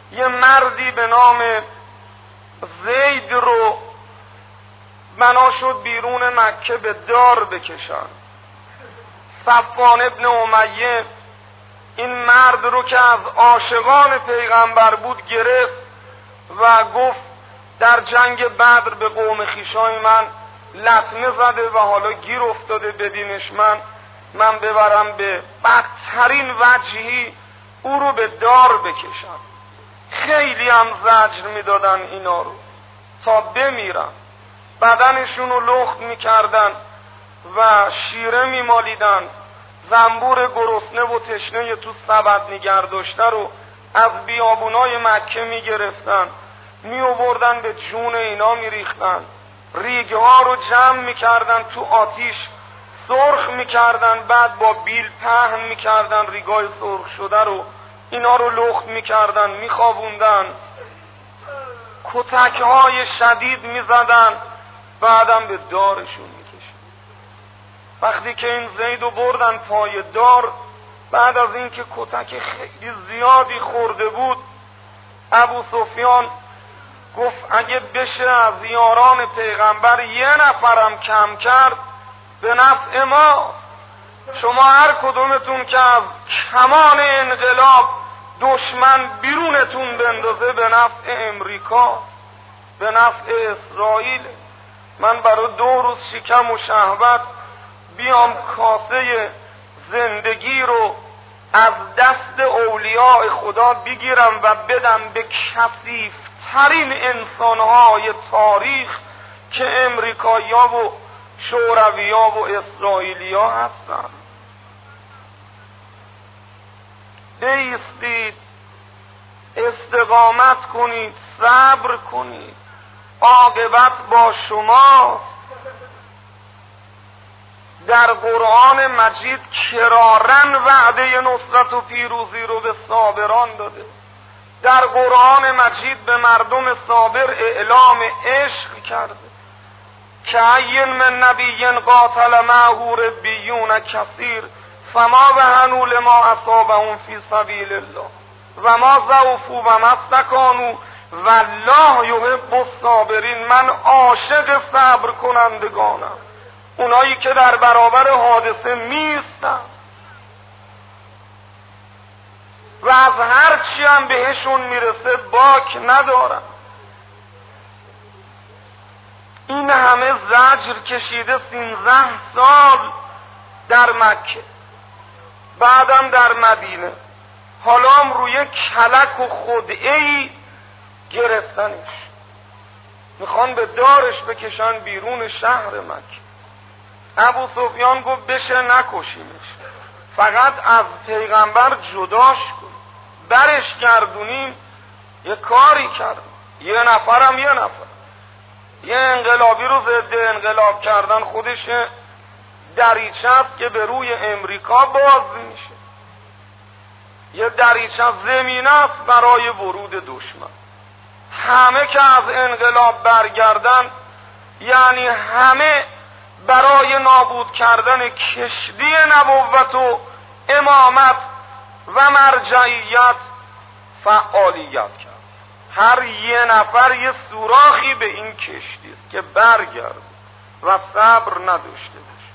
یه مردی به نام زید رو بنا شد بیرون مکه به دار بکشن. صفوان ابن امیه این مرد رو که از عاشقان پیغمبر بود گرفت و گفت در جنگ بدر به قوم خویشای من لطمه زده و حالا گیر افتاده، بدینش من ببرم به بدترین وجهی او رو به دار بکشم. خیلی هم زجر میدادن اینا رو تا بمیرن، بدنشون رو لخت میکردن و شیره میمالیدن، زنبور گرسنه و تشنه تو سبد نگرداشته رو از بیابونای مکه میگرفتن، میآوردن به جون اینا میریختن، ریگه ها رو جمع میکردن تو آتیش سرخ میکردن، بعد با بیل پهن میکردن ریگای سرخ شده رو، اینا رو لخت میکردن میخوابوندن، کتک های شدید میزدن، بعدم به دارشون میکشن. وقتی که این زید رو بردن پای دار، بعد از اینکه کتک خیلی زیادی خورده بود، ابو سفیان گفت اگه بشه از یاران پیغمبر یه نفرم کم کرد به نفع ماست. شما هر کدومتون که از کمان انقلاب دشمن بیرونتون بندازه به نفع امریکا، به نفع اسرائیل. من برای 2 روز شکم و شهوت بیام کاسه زندگی رو از دست اولیاء خدا بگیرم و بدم به کثیف‌ترین انسانهای تاریخ که امریکایی‌ها و شوروی‌ها و اسرائیلی‌ها هستن. بایستید، استقامت کنید، صبر کنید، عاقبت با شماست. در قرآن مجید کرارن وعده نصرت و پیروزی رو به صابران داده. در قرآن مجید به مردم صابر اعلام عشق کرده. کأی من نبی قاتل معه ربیون کثیر فما وهنوا لما اصابهم فی سبیل الله و ما ضعفوا و ما استکانوا والله یحب الصابرین. من عاشق صبر کنندگانم، اونایی که در برابر حادثه میستن و از هر چی هم بهشون میرسه باک ندارن. این همه زجر کشیده 13 سال در مکه، بعدم در مدینه، حالا هم روی کلک و خدعه‌ای گرفتنش، میخوان به دارش بکشن بیرون شهر مکه. ابو سفیان گفت بشه نکشیمش، فقط از پیغمبر جداش کن، برش گردونیم. یه کاری کرد، یه نفرم یه انقلابی رو ضد انقلاب کردن، خودش دریچه است که به روی امریکا باز میشه، یه دریچه زمینه است برای ورود دشمن. همه که از انقلاب برگردن یعنی همه برای نابود کردن کشتی نبوت و امامت و مرجعیت فعالیت کرد. هر یه نفر یه سوراخی به این کشتی است که برگرد و صبر نداشته باشه.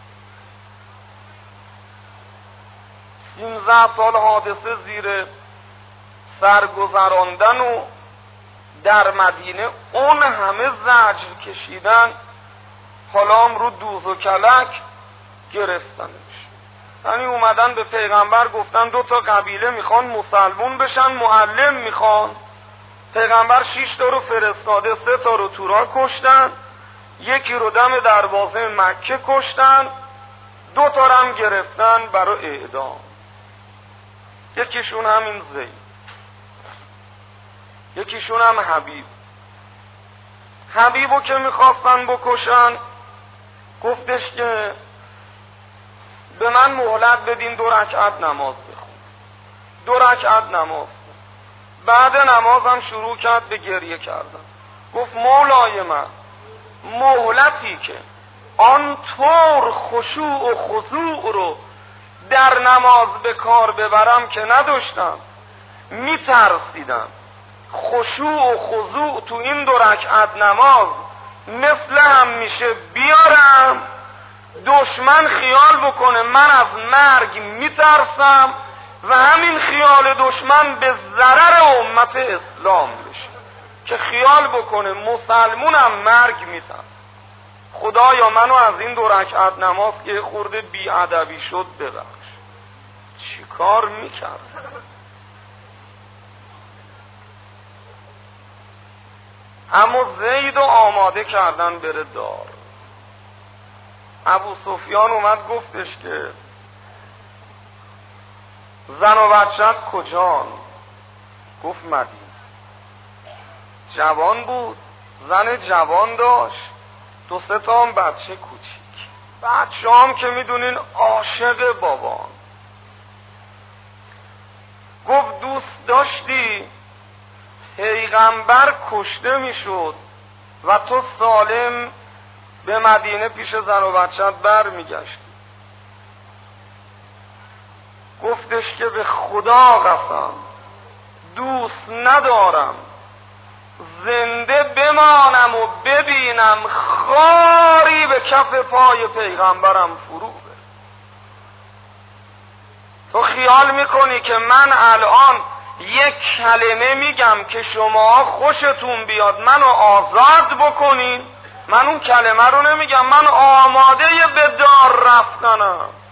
13 سال حادثه زیر سر گذراندن و در مدینه اون همه زجر کشیدن، حالا هم رو دوز و کلک گرفتنش. یعنی اومدن به پیغمبر گفتن 2 قبیله میخوان مسلمون بشن، معلم میخوان. پیغمبر 6 رو فرستاده، 3 رو تورا کشتن، 1 رو دم دروازه مکه کشتن، 2 هم گرفتن برای اعدام. یکیشون همین زید، یکیشون هم حبیبو که میخواستن بکشن گفتش که به من مهلت بدین 2 رکعت نماز بخون. 2 رکعت نماز بخون. بعد نمازم شروع کرد به گریه کردن. گفت مولای من، مهلتی که آنطور خشوع و خضوع رو در نماز به کار ببرم که نداشتم، میترسیدم خشوع و خضوع تو این 2 رکعت نماز مثل همیشه بیارم، دشمن خیال بکنه من از مرگ میترسم و همین خیال دشمن به ضرر امت اسلام بشه که خیال بکنه مسلمونم مرگ میترسم. خدایا منو از این 2 رکعت نماز که خورده بیادبی شد ببخش. چی کار میکرد؟ اما زید آماده کردن بره دار. ابو سفیان اومد گفتش که زن و بچت کجان؟ گفت مدینه. جوان بود، زن جوان داشت، 2-3 تا هم بچه کوچیک. بچه هم که میدونین عاشق بابان. گفت دوست داشتی پیغمبر کشته میشد و تو سالم به مدینه پیش زن و بچت بر میگشتی؟ گفتش که به خدا قسم دوست ندارم زنده بمانم و ببینم خاری به کف پای پیغمبرم فرو بره. تو خیال میکنی که من الان 1 کلمه میگم که شما خوشتون بیاد منو آزاد بکنین؟ من اون کلمه رو نمیگم، من آماده به دار رفتنم.